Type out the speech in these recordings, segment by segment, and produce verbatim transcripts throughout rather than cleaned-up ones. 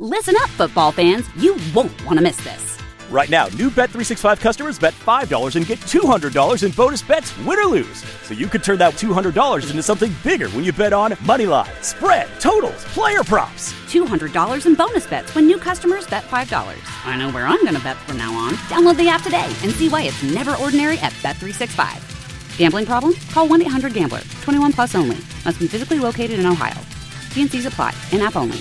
Listen up, football fans. You won't want to miss this. Right now, new Bet three sixty-five customers bet five dollars and get two hundred dollars in bonus bets, win or lose. So you could turn that two hundred dollars into something bigger when you bet on money line, spread, totals, player props. two hundred dollars in bonus bets when new customers bet five dollars. I know where I'm going to bet from now on. Download the app today and see why it's never ordinary at Bet three sixty-five. Gambling problem? Call one eight hundred gambler. twenty-one plus only. Must be physically located in Ohio. T and C's apply. In-app only.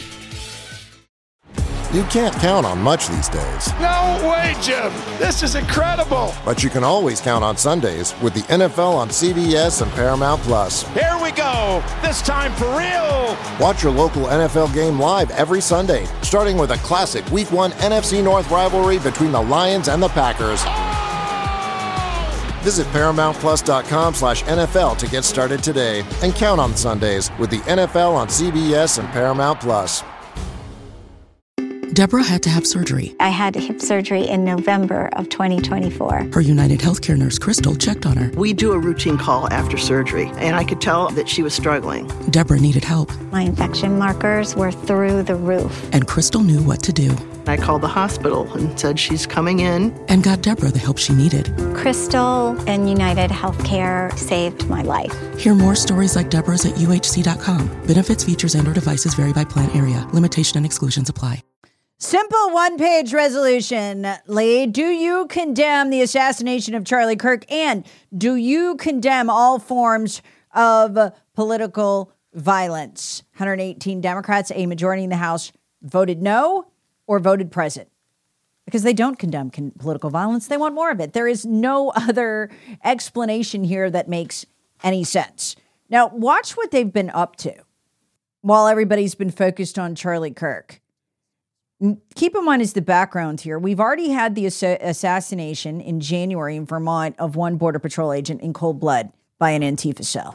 You can't count on much these days. No way, Jim. This is incredible. But you can always count on Sundays with the N F L on C B S and Paramount Plus. Here we go. This time for real. Watch your local N F L game live every Sunday, starting with a classic Week one N F C North rivalry between the Lions and the Packers. Oh! Visit ParamountPlus.com slash NFL to get started today and count on Sundays with the N F L on C B S and Paramount Plus. Deborah had to have surgery. I had hip surgery in November of twenty twenty-four. Her United Healthcare nurse, Crystal, checked on her. We do a routine call after surgery, and I could tell that she was struggling. Deborah needed help. My infection markers were through the roof. And Crystal knew what to do. I called the hospital and said she's coming in. And got Deborah the help she needed. Crystal and United Healthcare saved my life. Hear more stories like Deborah's at U H C dot com. Benefits, features, and or devices vary by plan area. Limitation and exclusions apply. Simple one-page resolution, Lee. Do you condemn the assassination of Charlie Kirk? And do you condemn all forms of political violence? one hundred eighteen Democrats, a majority in the House, voted no or voted present. Because they don't condemn con- political violence. They want more of it. There is no other explanation here that makes any sense. Now, watch what they've been up to while everybody's been focused on Charlie Kirk. Keep in mind as the background here, we've already had the ass- assassination in January in Vermont of one Border Patrol agent in cold blood by an Antifa cell.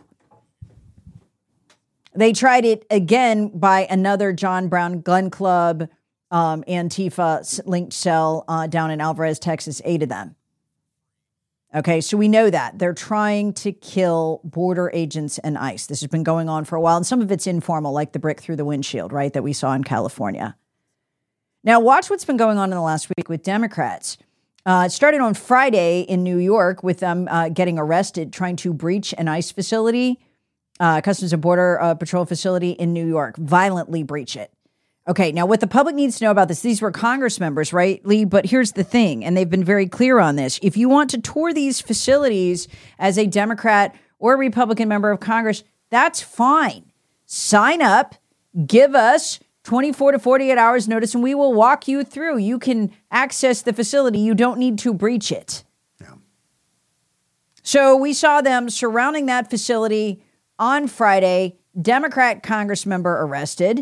They tried it again by another John Brown Gun Club um, Antifa-linked cell uh, down in Alvarez, Texas, eight of them. Okay, so we know that. They're trying to kill border agents and ICE. This has been going on for a while, and some of it's informal, like the brick through the windshield, right, that we saw in California. Now, watch what's been going on in the last week with Democrats. Uh, it started on Friday in New York with them uh, getting arrested, trying to breach an ICE facility, uh, Customs and Border uh, Patrol facility in New York, violently breach it. Okay, now what the public needs to know about this, these were Congress members, right, Lee? But here's the thing, and they've been very clear on this. If you want to tour these facilities as a Democrat or a Republican member of Congress, that's fine. Sign up, give us twenty-four to forty-eight hours notice, and we will walk you through. You can access the facility. You don't need to breach it. Yeah. So we saw them surrounding that facility on Friday. Democrat Congress member arrested.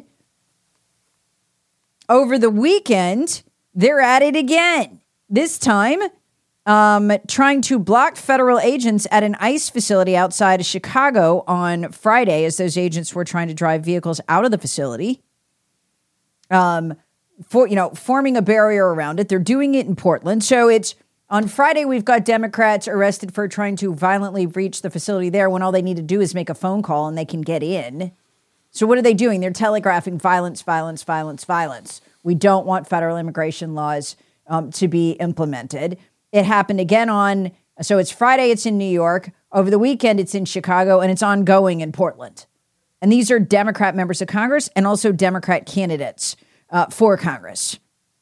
Over the weekend, they're at it again. This time, um, trying to block federal agents at an ICE facility outside of Chicago on Friday as those agents were trying to drive vehicles out of the facility. Um, for, you know, forming a barrier around it. They're doing it in Portland. So it's on Friday, we've got Democrats arrested for trying to violently breach the facility there when all they need to do is make a phone call and they can get in. So what are they doing? They're telegraphing violence, violence, violence, violence. We don't want federal immigration laws um, to be implemented. It happened again on, so it's Friday, it's in New York. Over the weekend, it's in Chicago, and it's ongoing in Portland. And these are Democrat members of Congress and also Democrat candidates uh, for Congress.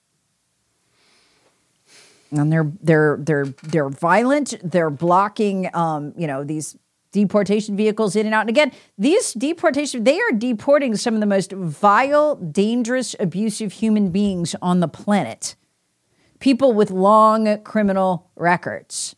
And they're they're they're they're violent. They're blocking, um, you know, these deportation vehicles in and out. And again, these deportation, they are deporting some of the most vile, dangerous, abusive human beings on the planet. People with long criminal records.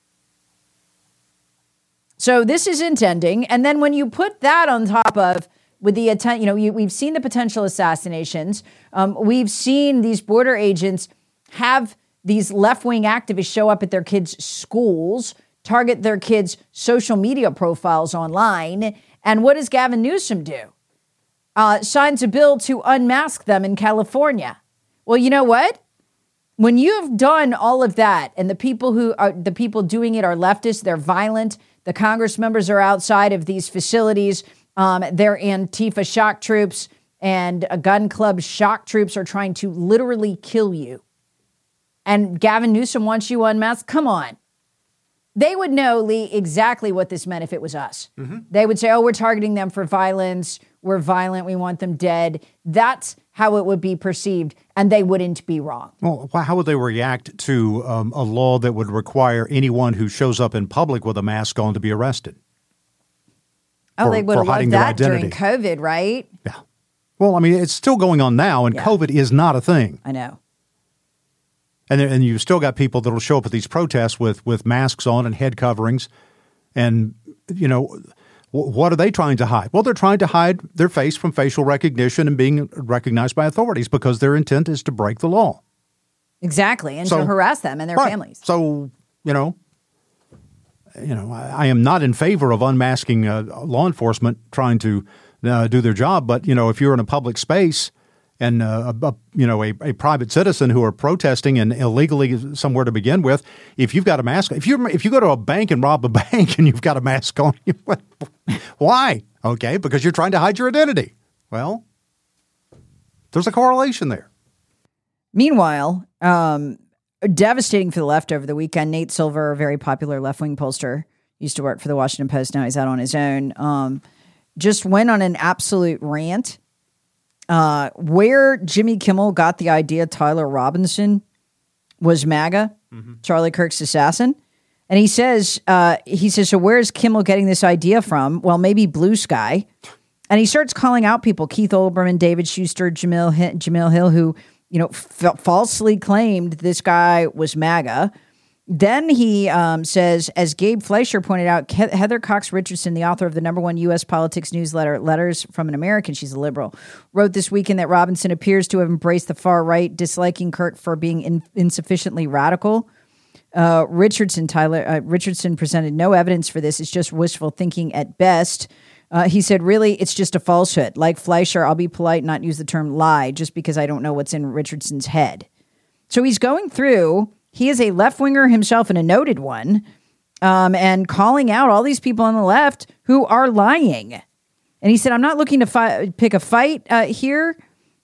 So this is intending. And then when you put that on top of, with the attempt, you know, you, we've seen the potential assassinations. Um, we've seen these border agents have these left-wing activists show up at their kids' schools, target their kids' social media profiles online. And what does Gavin Newsom do? Uh, signs a bill to unmask them in California. Well, you know what? When you've done all of that, and the people who are the people doing it are leftists, they're violent. The Congress members are outside of these facilities. Um, they're Antifa shock troops. and a gun club shock troops are trying to literally kill you. And Gavin Newsom wants you unmasked. Come on. They would know, Lee, exactly what this meant if it was us. Mm-hmm. They would say, oh, we're targeting them for violence. We're violent. We want them dead. That's how it would be perceived, and they wouldn't be wrong. Well, how would they react to um, a law that would require anyone who shows up in public with a mask on to be arrested? Oh, for, they would have loved that during COVID, right? Yeah. Well, I mean, it's still going on now, and yeah. COVID is not a thing. I know. And and you've still got people that will show up at these protests with, with masks on and head coverings. And, you know, w- what are they trying to hide? Well, they're trying to hide their face from facial recognition and being recognized by authorities because their intent is to break the law. Exactly, and so, to harass them and their right. families. So, you know, you know, I, I am not in favor of unmasking uh, law enforcement trying to uh, do their job. But, you know, if you're in a public space and, uh, a, a, you know, a, a private citizen who are protesting and illegally somewhere to begin with, if you've got a mask, if you if you go to a bank and rob a bank and you've got a mask on, why? Okay, because you're trying to hide your identity. Well, there's a correlation there. Meanwhile, um, devastating for the left over the weekend, Nate Silver, a very popular left-wing pollster, used to work for the Washington Post, now he's out on his own, um, just went on an absolute rant. Uh, where Jimmy Kimmel got the idea Tyler Robinson was MAGA, mm-hmm. Charlie Kirk's assassin. And he says, uh, he says, so where's Kimmel getting this idea from? Well, maybe Blue Sky. And he starts calling out people, Keith Olbermann, David Schuster, Jamil, H- Jamil Hill, who, you know, f- falsely claimed this guy was MAGA. Then he um, says, as Gabe Fleischer pointed out, Ke- Heather Cox Richardson, the author of the number one U S politics newsletter, Letters from an American, she's a liberal, wrote this weekend that Robinson appears to have embraced the far right, disliking Kirk for being in- insufficiently radical. Uh, Richardson, Tyler uh, Richardson presented no evidence for this. It's just wishful thinking at best. Uh, he said, really, it's just a falsehood. Like Fleischer, I'll be polite and not use the term lie just because I don't know what's in Richardson's head. So he's going through... He is a left-winger himself and a noted one, um, and calling out all these people on the left who are lying. And he said, I'm not looking to fi- pick a fight uh, here.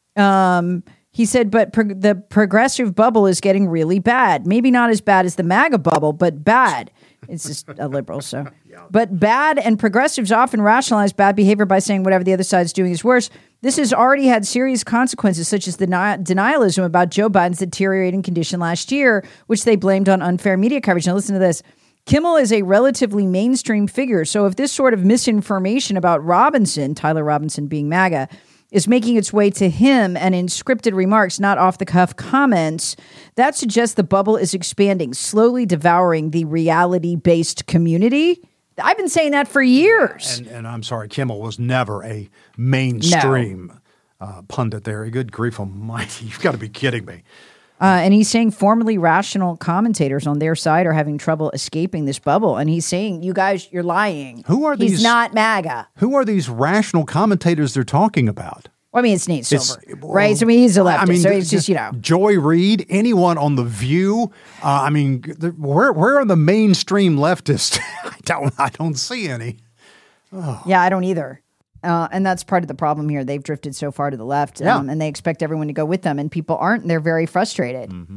Um, he said, but pro- the progressive bubble is getting really bad. Maybe not as bad as the MAGA bubble, but bad. It's just a liberal, so. But bad, and progressives often rationalize bad behavior by saying whatever the other side is doing is worse. This has already had serious consequences, such as the deni- denialism about Joe Biden's deteriorating condition last year, which they blamed on unfair media coverage. Now listen to this. Kimmel is a relatively mainstream figure, so if this sort of misinformation about Robinson, Tyler Robinson being MAGA, is making its way to him and in scripted remarks, not off-the-cuff comments, that suggests the bubble is expanding, slowly devouring the reality-based community. I've been saying that for years. And, and I'm sorry, Kimmel was never a mainstream no. uh, pundit there. Good grief almighty. You've got to be kidding me. Uh, and he's saying formerly rational commentators on their side are having trouble escaping this bubble. And he's saying, you guys, you're lying. Who are he's these? Not MAGA. Who are these rational commentators they're talking about? Well, I mean, it's Nate Silver, it's, right? So, I mean, he's a leftist, I mean, so it's just, you know. Joy Reid, anyone on The View. Uh, I mean, where where are the mainstream leftists? I don't I don't see any. Oh. Yeah, I don't either. Uh, and that's part of the problem here. They've drifted so far to the left, um, yeah. and they expect everyone to go with them, and people aren't, and they're very frustrated. Mm-hmm.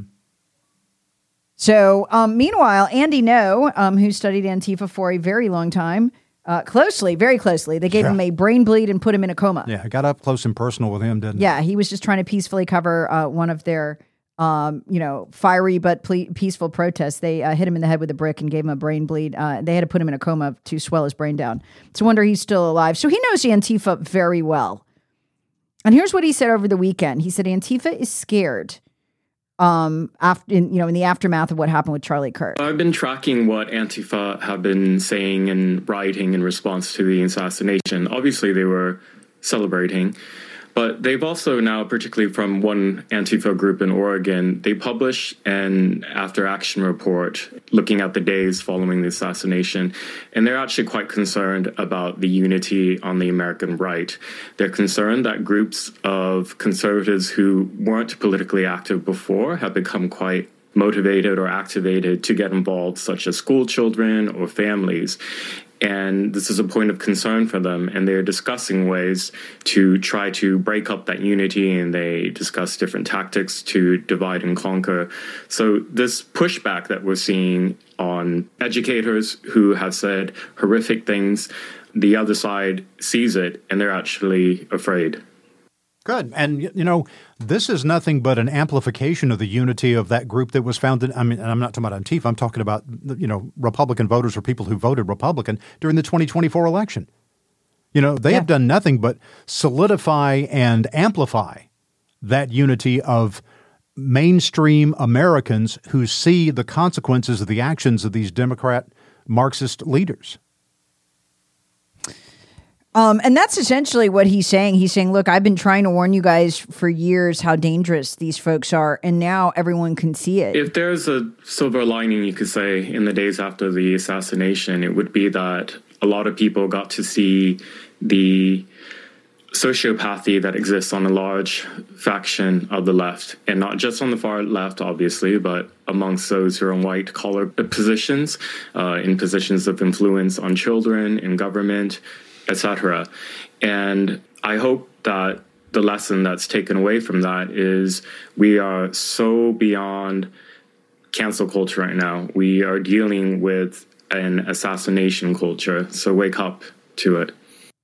So, um, meanwhile, Andy No, um, who studied Antifa for a very long time, Uh, closely, very closely. They gave yeah. him a brain bleed and put him in a coma. Yeah, I got up close and personal with him, didn't yeah, I? Yeah, he was just trying to peacefully cover uh, one of their, um, you know, fiery but ple- peaceful protests. They uh, hit him in the head with a brick and gave him a brain bleed. Uh, they had to put him in a coma to swell his brain down. It's a wonder he's still alive. So he knows Antifa very well. And here's what he said over the weekend. He said Antifa is scared. Um, after in, you know, in the aftermath of what happened with Charlie Kirk. I've been tracking what Antifa have been saying and writing in response to the assassination. Obviously, they were celebrating, but they've also now, particularly from one Antifa group in Oregon, they publish an after-action report looking at the days following the assassination, and they're actually quite concerned about the unity on the American right. They're concerned that groups of conservatives who weren't politically active before have become quite motivated or activated to get involved, such as school children or families. And this is a point of concern for them. And they're discussing ways to try to break up that unity, and they discuss different tactics to divide and conquer. So this pushback that we're seeing on educators who have said horrific things, the other side sees it and they're actually afraid. Good. And, you know, this is nothing but an amplification of the unity of that group that was founded. I mean, and I'm not talking about Antifa. I'm talking about, you know, Republican voters or people who voted Republican during the twenty twenty-four election. You know, they yeah. have done nothing but solidify and amplify that unity of mainstream Americans who see the consequences of the actions of these Democrat Marxist leaders. Um, and that's essentially what he's saying. He's saying, look, I've been trying to warn you guys for years how dangerous these folks are, and now everyone can see it. If there's a silver lining, you could say, in the days after the assassination, it would be that a lot of people got to see the sociopathy that exists on a large faction of the left, and not just on the far left, obviously, but amongst those who are in white-collar positions, uh, in positions of influence on children, in government, et cetera. And I hope that the lesson that's taken away from that is we are so beyond cancel culture right now. We are dealing with an assassination culture. So wake up to it.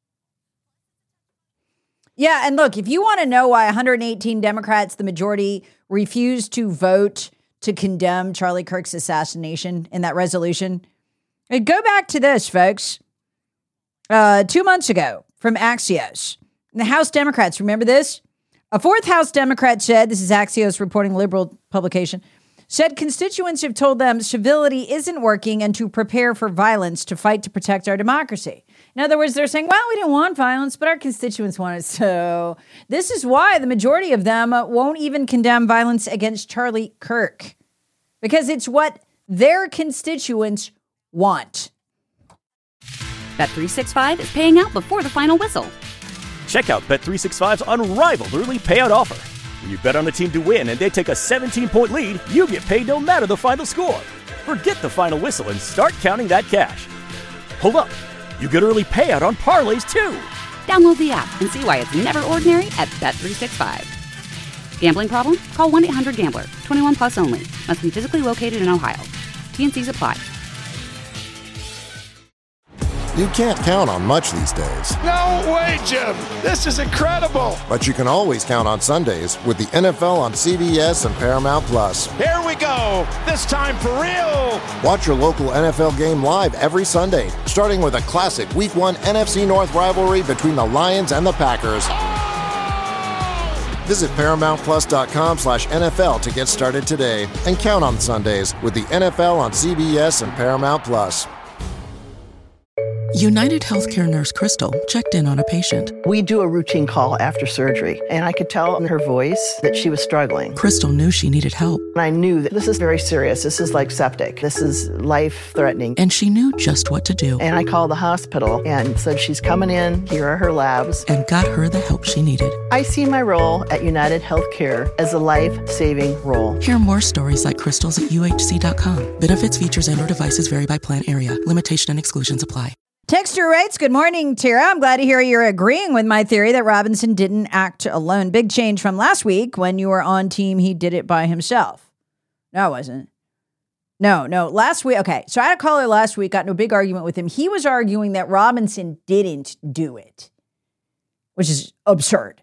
Yeah, and look, if you want to know why one hundred eighteen Democrats, the majority, refused to vote to condemn Charlie Kirk's assassination in that resolution, go back to this, folks. Uh, two months ago from Axios, the House Democrats, remember this? A fourth House Democrat said, this is Axios reporting, liberal publication, said constituents have told them civility isn't working and to prepare for violence to fight to protect our democracy. In other words, they're saying, well, we didn't want violence, but our constituents want it. So this is why the majority of them won't even condemn violence against Charlie Kirk, because it's what their constituents want. Bet three sixty-five is paying out before the final whistle. Check out Bet three sixty-five's unrivaled early payout offer. When you bet on a team to win and they take a seventeen-point lead, you get paid no matter the final score. Forget the final whistle and start counting that cash. Hold up. You get early payout on parlays, too. Download the app and see why it's never ordinary at Bet three sixty-five. Gambling problem? Call one eight hundred gambler. twenty-one plus only. Must be physically located in Ohio. T N Cs apply. You can't count on much these days. No way, Jim. This is incredible. But you can always count on Sundays with the N F L on C B S and Paramount Plus. Here we go. This time for real. Watch your local N F L game live every Sunday, starting with a classic Week one N F C North rivalry between the Lions and the Packers. Oh! Visit ParamountPlus.com slash NFL to get started today and count on Sundays with the N F L on C B S and Paramount Plus. United Healthcare nurse Crystal checked in on a patient. We do a routine call after surgery, and I could tell in her voice that she was struggling. Crystal knew she needed help. And I knew that this is very serious. This is like septic. This is life-threatening. And she knew just what to do. And I called the hospital and said, she's coming in, here are her labs. And got her the help she needed. I see my role at United Healthcare as a life-saving role. Hear more stories like Crystal's at U H C dot com. Benefits, features, and or devices vary by plan area. Limitation and exclusions apply. Texter writes, good morning, Tara. I'm glad to hear you're agreeing with my theory that Robinson didn't act alone. Big change from last week when you were on team he did it by himself. No, I wasn't. No, no. Last week, okay. So I had a caller last week, got into a big argument with him. He was arguing that Robinson didn't do it, which is absurd.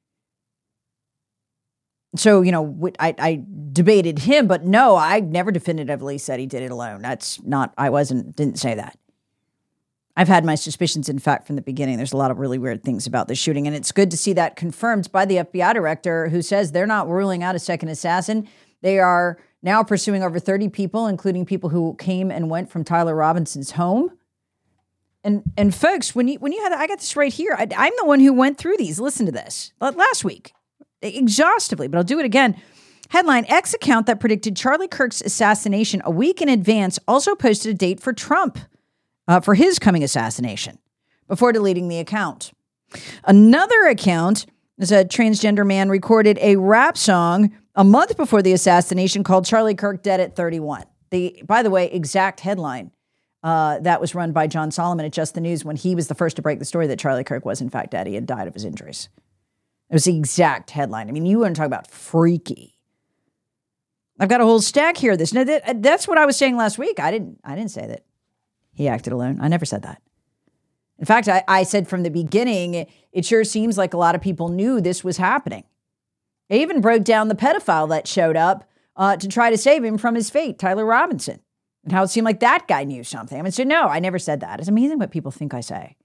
So, you know, I, I debated him, but no, I never definitively said he did it alone. That's not, I wasn't, didn't say that. I've had my suspicions, in fact, from the beginning. There's a lot of really weird things about this shooting, and it's good to see that confirmed by the F B I director, who says they're not ruling out a second assassin. They are now pursuing over thirty people, including people who came and went from Tyler Robinson's home. And and folks, when you when you had, I got this right here. I, I'm the one who went through these. Listen to this last week, exhaustively, but I'll do it again. Headline: X account that predicted Charlie Kirk's assassination a week in advance also posted a date for Trump. Uh, for his coming assassination before deleting the account. Another account is a transgender man recorded a rap song a month before the assassination called Charlie Kirk Dead at thirty-one. The, by the way, exact headline uh, that was run by John Solomon at Just the News when he was the first to break the story that Charlie Kirk was in fact dead. He had died of his injuries. It was the exact headline. I mean, you want to talk about freaky. I've got a whole stack here of this. Now, that, that's what I was saying last week. I didn't I didn't say that he acted alone. I never said that. In fact, I, I said from the beginning, it, it sure seems like a lot of people knew this was happening. I even broke down the pedophile that showed up uh, to try to save him from his fate, Tyler Robinson, and how it seemed like that guy knew something. I mean, so no, I never said that. It's amazing what people think I say.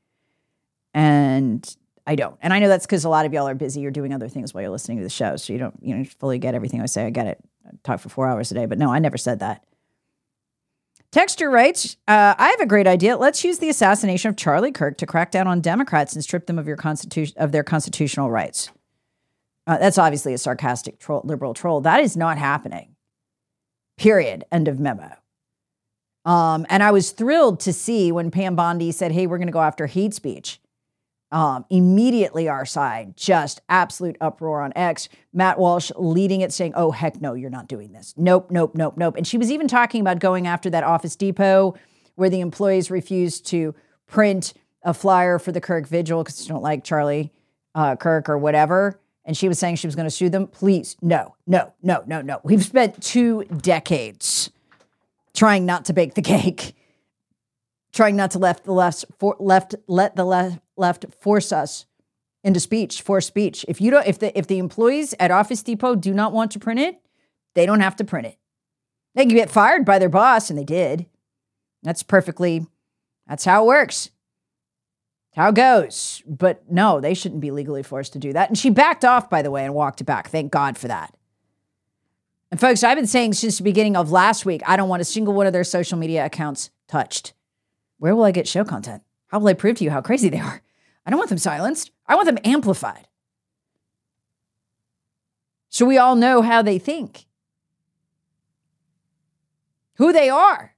And I don't. And I know that's because a lot of y'all are busy. You're doing other things while you're listening to the show. So you don't, you know, fully get everything I say. I get it. I talk for four hours a day. But no, I never said that. Texter writes, uh, I have a great idea. Let's use the assassination of Charlie Kirk to crack down on Democrats and strip them of your constitution of their constitutional rights. Uh, that's obviously a sarcastic troll, liberal troll. That is not happening. Period. End of memo. Um, and I was thrilled to see when Pam Bondi said, hey, we're going to go after hate speech. Um, immediately our side, just absolute uproar on X. Matt Walsh leading it saying, oh, heck no, you're not doing this. Nope, nope, nope, nope. And she was even talking about going after that Office Depot where the employees refused to print a flyer for the Kirk Vigil because they don't like Charlie uh, Kirk or whatever. And she was saying she was going to sue them. Please, no, no, no, no, no. We've spent two decades trying not to bake the cake, trying not to left the left, for, left let the left, left force us into speech, force speech. If you don't, if the if the employees at Office Depot do not want to print it, they don't have to print it. They can get fired by their boss, and they did. That's perfectly, that's how it works. How it goes. But no, they shouldn't be legally forced to do that. And she backed off, by the way, and walked it back. Thank God for that. And folks, I've been saying since the beginning of last week, I don't want a single one of their social media accounts touched. Where will I get show content? How will I prove to you how crazy they are? I don't want them silenced. I want them amplified. So we all know how they think. Who they are.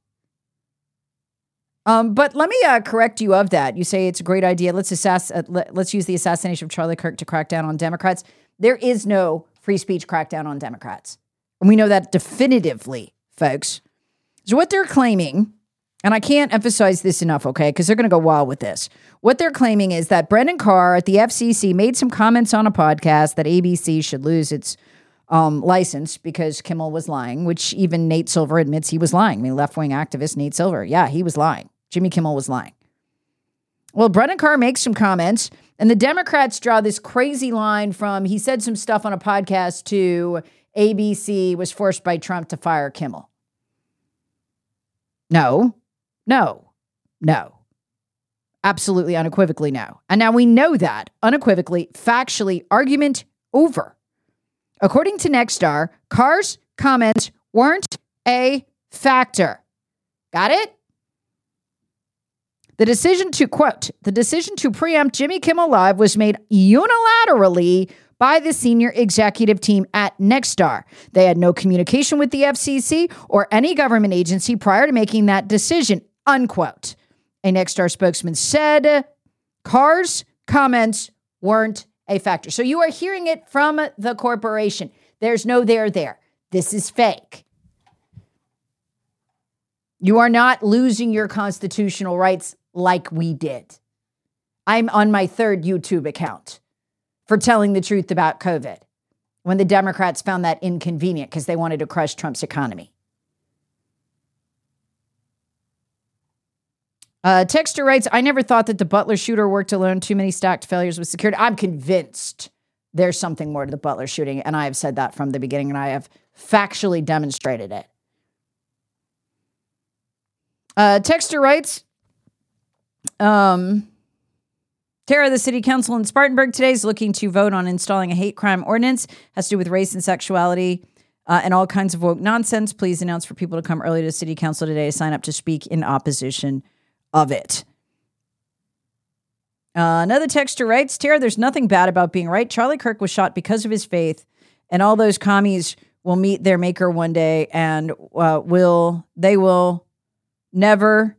Um, but let me uh, correct you of that. You say it's a great idea. Let's assass- uh, let, let's use the assassination of Charlie Kirk to crack down on Democrats. There is no free speech crackdown on Democrats. And we know that definitively, folks. So what they're claiming, and I can't emphasize this enough, okay, because they're going to go wild with this. What they're claiming is that Brendan Carr at the F C C made some comments on a podcast that A B C should lose its um, license because Kimmel was lying, which even Nate Silver admits he was lying. I mean, left-wing activist Nate Silver, yeah, he was lying. Jimmy Kimmel was lying. Well, Brendan Carr makes some comments, and the Democrats draw this crazy line from he said some stuff on a podcast to A B C was forced by Trump to fire Kimmel. No, no, no. Absolutely unequivocally no. And now we know that unequivocally, factually, argument over. According to Nexstar, Carr's comments weren't a factor. Got it? The decision to, quote, the decision to preempt Jimmy Kimmel Live was made unilaterally by the senior executive team at Nexstar. They had no communication with the F C C or any government agency prior to making that decision, unquote. A Nexstar spokesman said Carr's comments weren't a factor. So you are hearing it from the corporation. There's no there there. This is fake. You are not losing your constitutional rights like we did. I'm on my third YouTube account for telling the truth about COVID when the Democrats found that inconvenient because they wanted to crush Trump's economy. Uh, Texter writes, I never thought that the Butler shooter worked alone. Too many stacked failures with security. I'm convinced there's something more to the Butler shooting, and I have said that from the beginning, and I have factually demonstrated it. Uh, Texter writes, um, Tara, the city council in Spartanburg today is looking to vote on installing a hate crime ordinance. Has to do with race and sexuality uh, and all kinds of woke nonsense. Please announce for people to come early to city council today to sign up to speak in opposition of it. Uh, another texter writes, Tara, there's nothing bad about being right. Charlie Kirk was shot because of his faith, and all those commies will meet their maker one day, and uh, will they will never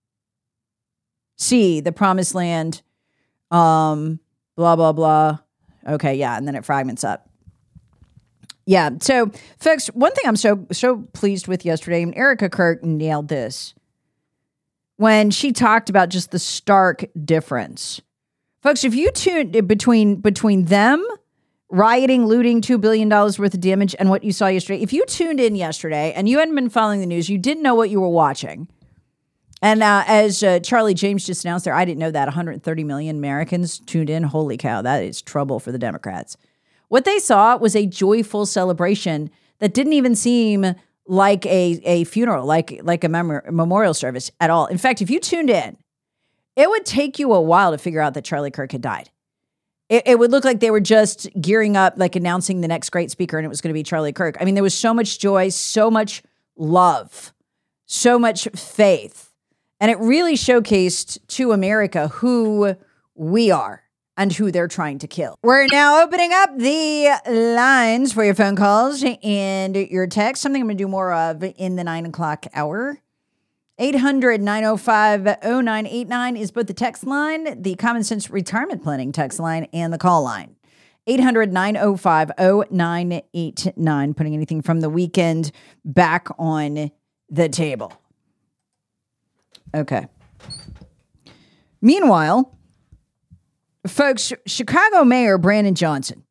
see the promised land. Um, blah, blah, blah. Okay, yeah, and then it fragments up. Yeah, so, folks, one thing I'm so so pleased with yesterday, and Erica Kirk nailed this. when she talked about just the stark difference. Folks, if you tune between between them rioting, looting two billion dollars worth of damage and what you saw yesterday, if you tuned in yesterday and you hadn't been following the news, you didn't know what you were watching. And uh, as uh, Charlie James just announced there, I didn't know that one hundred thirty million Americans tuned in. Holy cow, that is trouble for the Democrats. What they saw was a joyful celebration that didn't even seem like a, a funeral, like, like a mem- memorial service at all. In fact, if you tuned in, it would take you a while to figure out that Charlie Kirk had died. It, it would look like they were just gearing up, like announcing the next great speaker, and it was going to be Charlie Kirk. I mean, there was so much joy, so much love, so much faith. And it really showcased to America who we are and who they're trying to kill. We're now opening up the lines for your phone calls and your texts, something I'm going to do more of in the nine o'clock hour. eight hundred, nine oh five, oh nine eight nine is both the text line, the Common Sense Retirement Planning text line, and the call line. eight hundred, nine oh five, oh nine eight nine, putting anything from the weekend back on the table. Okay. Meanwhile, folks, Chicago Mayor Brandon Johnson,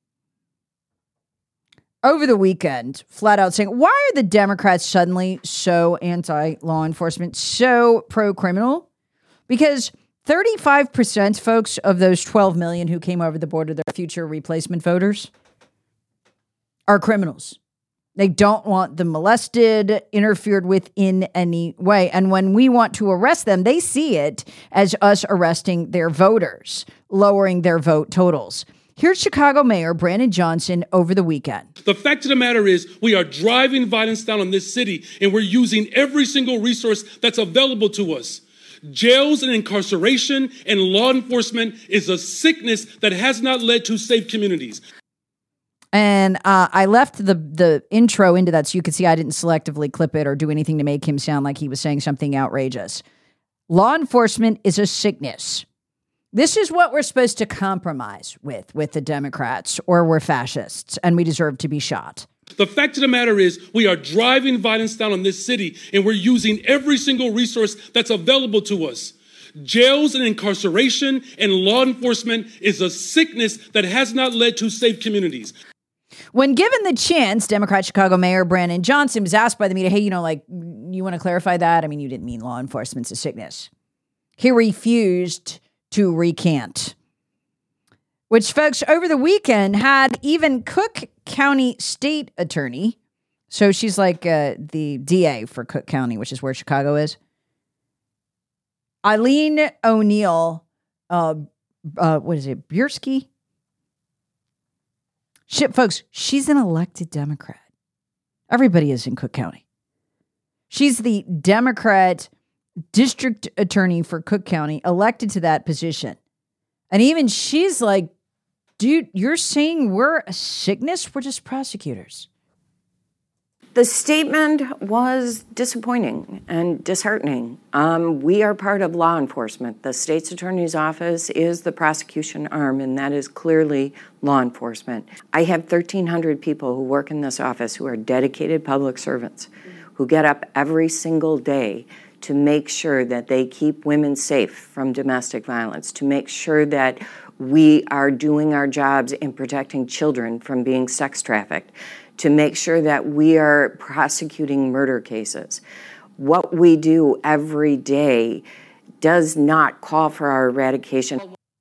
over the weekend, flat out saying, why are the Democrats suddenly so anti-law enforcement, so pro-criminal? Because thirty-five percent, folks, of those twelve million who came over the border, their future replacement voters, are criminals. They don't want them molested, interfered with in any way. And when we want to arrest them, they see it as us arresting their voters, lowering their vote totals. Here's Chicago Mayor Brandon Johnson over the weekend. The fact of the matter is we are driving violence down on this city, and we're using every single resource that's available to us. Jails and incarceration and law enforcement is a sickness that has not led to safe communities. And uh, I left the the intro into that so you could see I didn't selectively clip it or do anything to make him sound like he was saying something outrageous. Law enforcement is a sickness. This is what we're supposed to compromise with, with the Democrats, or we're fascists, and we deserve to be shot. The fact of the matter is we are driving violence down on this city, and we're using every single resource that's available to us. Jails and incarceration and law enforcement is a sickness that has not led to safe communities. When given the chance, Democrat Chicago Mayor Brandon Johnson was asked by the media, hey, you know, like, you want to clarify that? I mean, you didn't mean law enforcement's a sickness. He refused to recant, which, folks, over the weekend had even Cook County State Attorney. So she's like uh, the D A for Cook County, which is where Chicago is. Eileen O'Neill, uh, uh, what is it, Biersky? Shit, folks, she's an elected Democrat. Everybody is in Cook County. She's the Democrat district attorney for Cook County, elected to that position. And even she's like, dude, you're saying we're a sickness? We're just prosecutors. The statement was disappointing and disheartening. Um, we are part of law enforcement. The state's attorney's office is the prosecution arm, and that is clearly law enforcement. I have thirteen hundred people who work in this office who are dedicated public servants, who get up every single day to make sure that they keep women safe from domestic violence, to make sure that we are doing our jobs in protecting children from being sex trafficked, to make sure that we are prosecuting murder cases. What we do every day does not call for our eradication.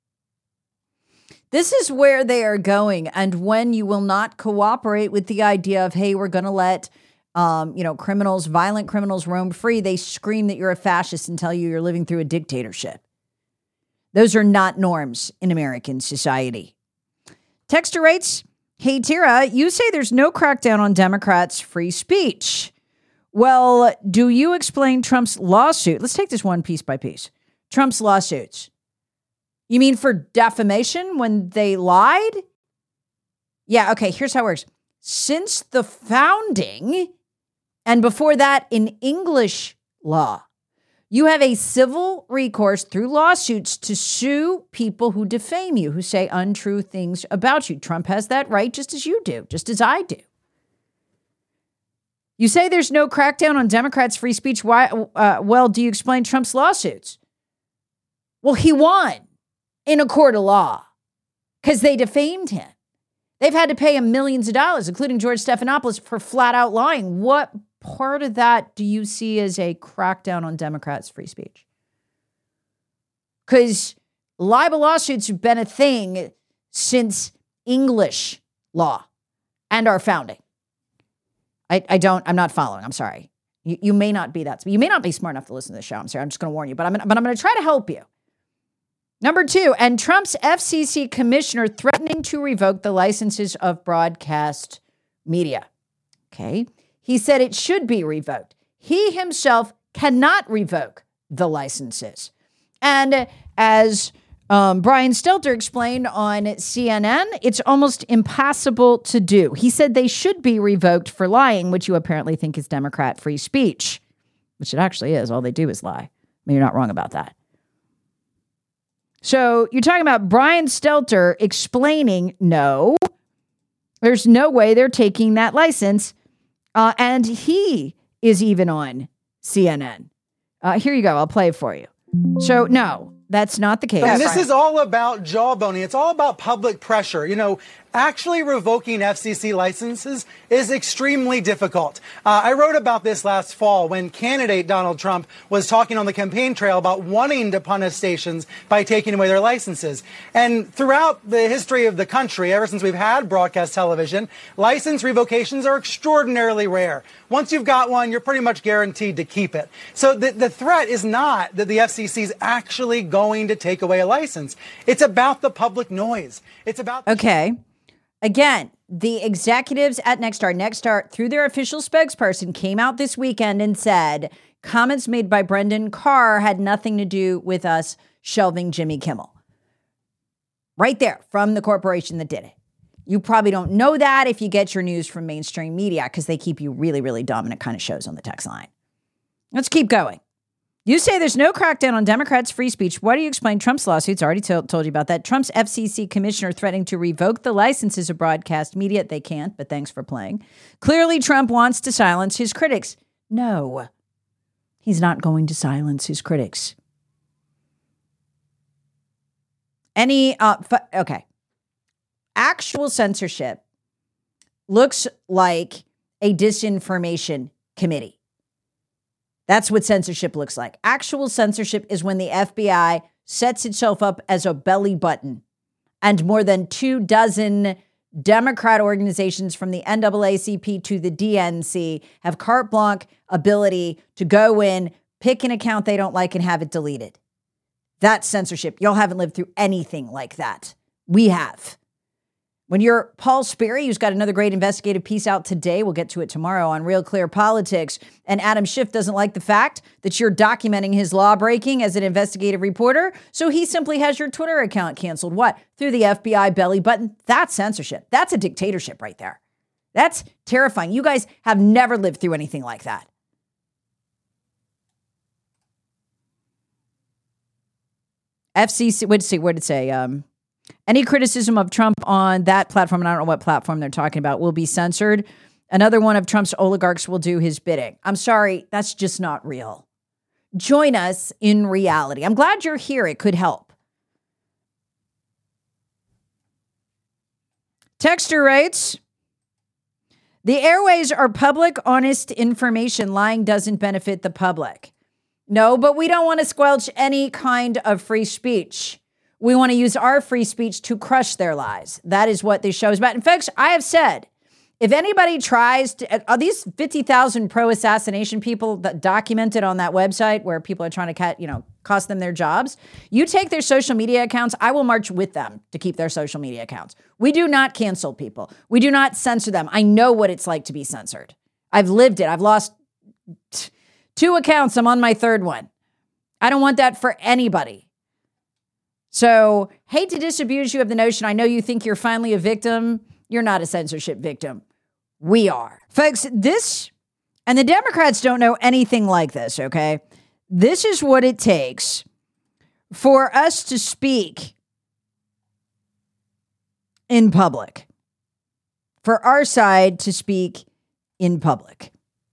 This is where they are going. And when you will not cooperate with the idea of, hey, we're going to let um, you know, criminals, violent criminals roam free, they scream that you're a fascist and tell you you're living through a dictatorship. Those are not norms in American society. Texter rates, hey, Tira, you say there's no crackdown on Democrats' free speech. Well, do you explain Trump's lawsuit? Let's take this one piece by piece. Trump's lawsuits. You mean for defamation when they lied? Yeah, okay, here's how it works. Since the founding, and before that in English law, you have a civil recourse through lawsuits to sue people who defame you, who say untrue things about you. Trump has that right just as you do, just as I do. You say there's no crackdown on Democrats' free speech. Why? Uh, well, do you explain Trump's lawsuits? Well, he won in a court of law because they defamed him. They've had to pay him millions of dollars, including George Stephanopoulos, for flat out lying. What part of that do you see as a crackdown on Democrats' free speech? Because libel lawsuits have been a thing since English law and our founding. I, I don't, I'm not following. I'm sorry. You, you may not be that, you may not be smart enough to listen to the show. I'm sorry. I'm just going to warn you, but I'm gonna, but I'm going to try to help you. Number two, and Trump's F C C commissioner threatening to revoke the licenses of broadcast media. Okay. He said it should be revoked. He himself cannot revoke the licenses. And as Um, Brian Stelter explained on C N N, it's almost impossible to do. He said they should be revoked for lying, which you apparently think is Democrat free speech, which it actually is. All they do is lie. I mean, you're not wrong about that. So you're talking about Brian Stelter explaining, no, there's no way they're taking that license. Uh, and he is even on C N N. Uh, here you go. I'll play it for you. So, no. That's not the case. And this is all about jawboning. It's all about public pressure. You know, actually revoking F C C licenses is extremely difficult. Uh, I wrote about this last fall when candidate Donald Trump was talking on the campaign trail about wanting to punish stations by taking away their licenses. And throughout the history of the country, ever since we've had broadcast television, license revocations are extraordinarily rare. Once you've got one, you're pretty much guaranteed to keep it. So the, the threat is not that the F C C is actually going to take away a license. It's about the public noise. It's about... Okay. Again, the executives at Nexstar, Nexstar, through their official spokesperson, came out this weekend and said comments made by Brendan Carr had nothing to do with us shelving Jimmy Kimmel. Right there, from the corporation that did it. You probably don't know that if you get your news from mainstream media because they keep you really, really dominant kind of shows on the text line. Let's keep going. You say there's no crackdown on Democrats' free speech. Why do you explain Trump's lawsuits? I already t- told you about that. Trump's F C C commissioner threatening to revoke the licenses of broadcast media. They can't, but thanks for playing. Clearly, Trump wants to silence his critics. No, he's not going to silence his critics. Any, uh, f- okay. Actual censorship looks like a disinformation committee. That's what censorship looks like. Actual censorship is when the F B I sets itself up as a belly button and more than two dozen Democrat organizations from the N double A C P to the D N C have carte blanche ability to go in, pick an account they don't like and have it deleted. That's censorship. Y'all haven't lived through anything like that. We have. When you're Paul Sperry, who's got another great investigative piece out today, we'll get to it tomorrow on Real Clear Politics, and Adam Schiff doesn't like the fact that you're documenting his law breaking as an investigative reporter, so he simply has your Twitter account canceled. What? Through the F B I belly button? That's censorship. That's a dictatorship right there. That's terrifying. You guys have never lived through anything like that. F C C, what did it say? What did it say? Um, Any criticism of Trump on that platform, and I don't know what platform they're talking about, will be censored. Another one of Trump's oligarchs will do his bidding. I'm sorry, that's just not real. Join us in reality. I'm glad you're here. It could help. Texter writes, the airways are public, honest information. Lying doesn't benefit the public. No, but we don't want to squelch any kind of free speech. We want to use our free speech to crush their lies. That is what this show is about. In fact, I have said, if anybody tries to, are these fifty thousand pro-assassination people that documented on that website where people are trying to cut, you know, cost them their jobs, you take their social media accounts, I will march with them to keep their social media accounts. We do not cancel people. We do not censor them. I know what it's like to be censored. I've lived it. I've lost t- two accounts. I'm on my third one. I don't want that for anybody. So, hate to disabuse you of the notion. I know you think you're finally a victim. You're not a censorship victim. We are. Folks, this, and the Democrats don't know anything like this, okay? This is what it takes for us to speak in public. For our side to speak in public.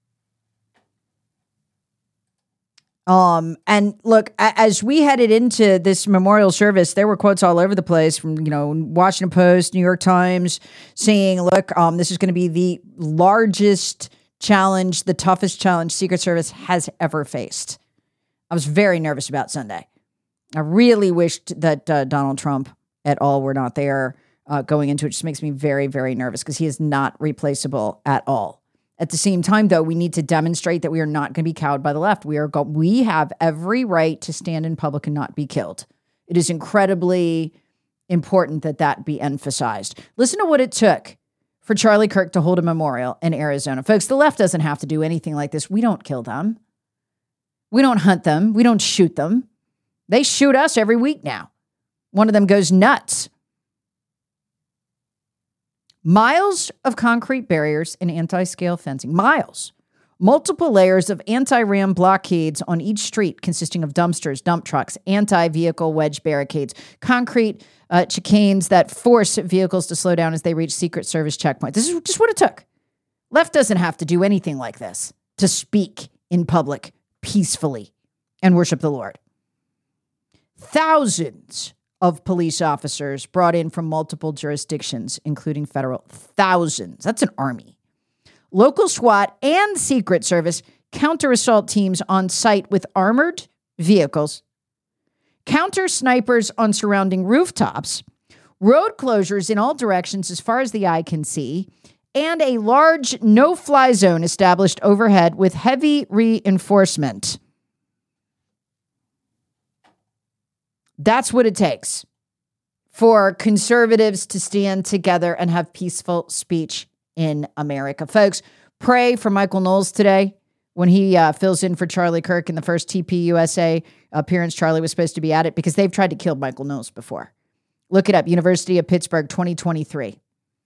Um, and look, as we headed into this memorial service, there were quotes all over the place from, you know, Washington Post, New York Times, saying, look, um, this is going to be the largest challenge, the toughest challenge Secret Service has ever faced. I was very nervous about Sunday. I really wished that uh, Donald Trump at all were not there uh, going into it. It just makes me very, very nervous because he is not replaceable at all. At the same time, though, we need to demonstrate that we are not going to be cowed by the left. We are go- we have every right to stand in public and not be killed. It is incredibly important that that be emphasized. Listen to what it took for Charlie Kirk to hold a memorial in Arizona. Folks, the left doesn't have to do anything like this. We don't kill them. We don't hunt them. We don't shoot them. They shoot us every week now. One of them goes nuts. Miles of concrete barriers and anti-scale fencing. Miles. Multiple layers of anti-ram blockades on each street consisting of dumpsters, dump trucks, anti-vehicle wedge barricades, concrete uh, chicanes that force vehicles to slow down as they reach Secret Service checkpoints. This is just what it took. Left doesn't have to do anything like this to speak in public peacefully and worship the Lord. Thousands of police officers brought in from multiple jurisdictions, including federal. Thousands. That's an army. Local SWAT and Secret Service counter-assault teams on site with armored vehicles, counter snipers on surrounding rooftops, road closures in all directions as far as the eye can see, and a large no-fly zone established overhead with heavy reinforcement. That's what it takes for conservatives to stand together and have peaceful speech in America. Folks, pray for Michael Knowles today when he uh, fills in for Charlie Kirk in the first T P U S A appearance. Charlie was supposed to be at it because they've tried to kill Michael Knowles before. Look it up, University of Pittsburgh, twenty twenty-three.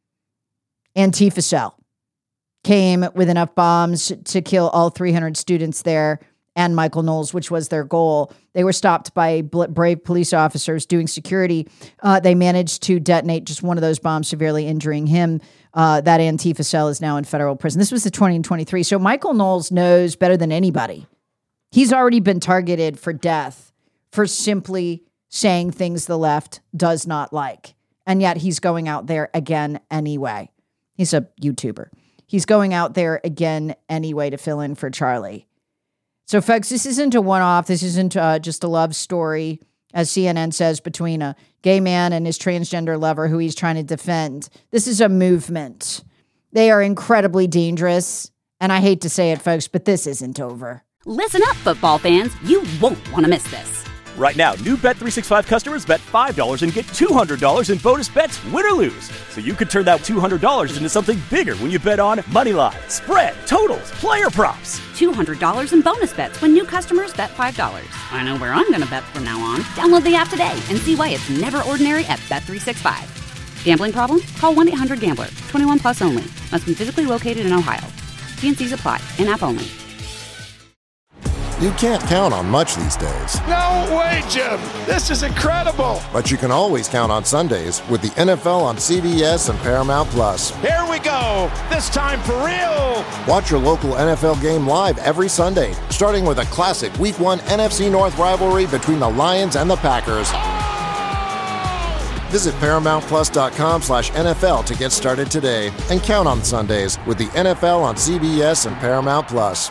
Antifa cell came with enough bombs to kill all three hundred students there and Michael Knowles, which was their goal. They were stopped by brave police officers doing security. Uh, they managed to detonate just one of those bombs, severely injuring him. Uh, that Antifa cell is now in federal prison. This was the twenty twenty-three. So Michael Knowles knows better than anybody. He's already been targeted for death for simply saying things the left does not like. And yet he's going out there again anyway. He's a YouTuber. He's going out there again anyway to fill in for Charlie. So, folks, this isn't a one-off. This isn't uh, just a love story, as C N N says, between a gay man and his transgender lover who he's trying to defend. This is a movement. They are incredibly dangerous. And I hate to say it, folks, but this isn't over. Listen up, football fans. You won't want to miss this. Right now, new Bet three sixty-five customers bet five dollars and get two hundred dollars in bonus bets, win or lose. So you could turn that two hundred dollars into something bigger when you bet on Moneyline, spread, totals, player props. two hundred dollars in bonus bets when new customers bet five dollars. I know where I'm going to bet from now on. Download the app today and see why it's never ordinary at Bet three sixty-five. Gambling problem? Call one eight hundred gambler. twenty-one plus only. Must be physically located in Ohio. T and C's apply. In-app only. You can't count on much these days. No way, Jim. This is incredible. But you can always count on Sundays with the N F L on C B S and Paramount Plus. Here we go. This time for real. Watch your local N F L game live every Sunday, starting with a classic Week one N F C North rivalry between the Lions and the Packers. Oh! Visit ParamountPlus.com slash NFL to get started today and count on Sundays with the N F L on C B S and Paramount Plus.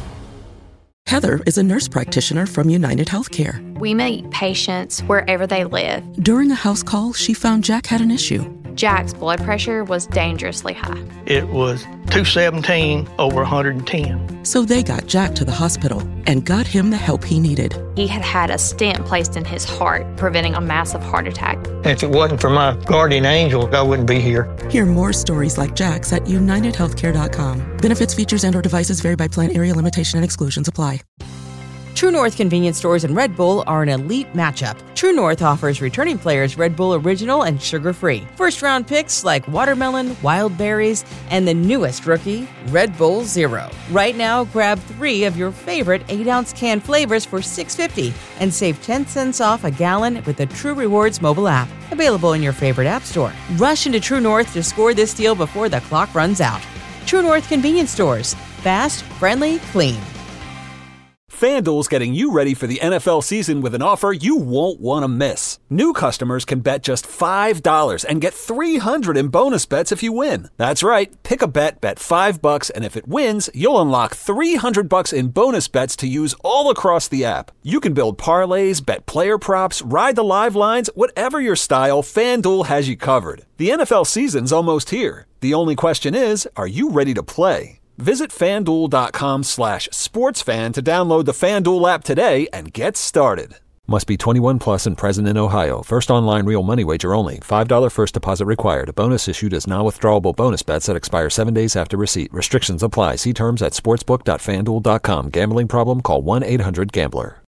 Heather is a nurse practitioner from United Healthcare. We meet patients wherever they live. During a house call, she found Jack had an issue. Jack's blood pressure was dangerously high. It was two seventeen over one hundred ten. So they got Jack to the hospital and got him the help he needed. He had had a stent placed in his heart, preventing a massive heart attack. If it wasn't for my guardian angel, I wouldn't be here. Hear more stories like Jack's at United Healthcare dot com. Benefits, features, and or devices vary by plan, area, limitation, and exclusions apply. True North convenience stores and Red Bull are an elite matchup. True North offers returning players Red Bull Original and sugar-free. First-round picks like watermelon, wild berries, and the newest rookie, Red Bull Zero. Right now, grab three of your favorite eight-ounce can flavors for six dollars and fifty cents and save ten cents off a gallon with the True Rewards mobile app. Available in your favorite app store. Rush into True North to score this deal before the clock runs out. True North convenience stores. Fast, friendly, clean. FanDuel's getting you ready for the N F L season with an offer you won't want to miss. New customers can bet just five dollars and get three hundred dollars in bonus bets if you win. That's right. Pick a bet, bet five bucks, and if it wins, you'll unlock three hundred bucks in bonus bets to use all across the app. You can build parlays, bet player props, ride the live lines, whatever your style, FanDuel has you covered. The N F L season's almost here. The only question is, are you ready to play? Visit FanDuel.com slash sportsfan to download the FanDuel app today and get started. Must be twenty-one plus and present in Ohio. First online real money wager only. five dollars first deposit required. A bonus issued as non-withdrawable bonus bets that expire seven days after receipt. Restrictions apply. See terms at sportsbook dot fanduel dot com. Gambling problem? Call one eight hundred gambler.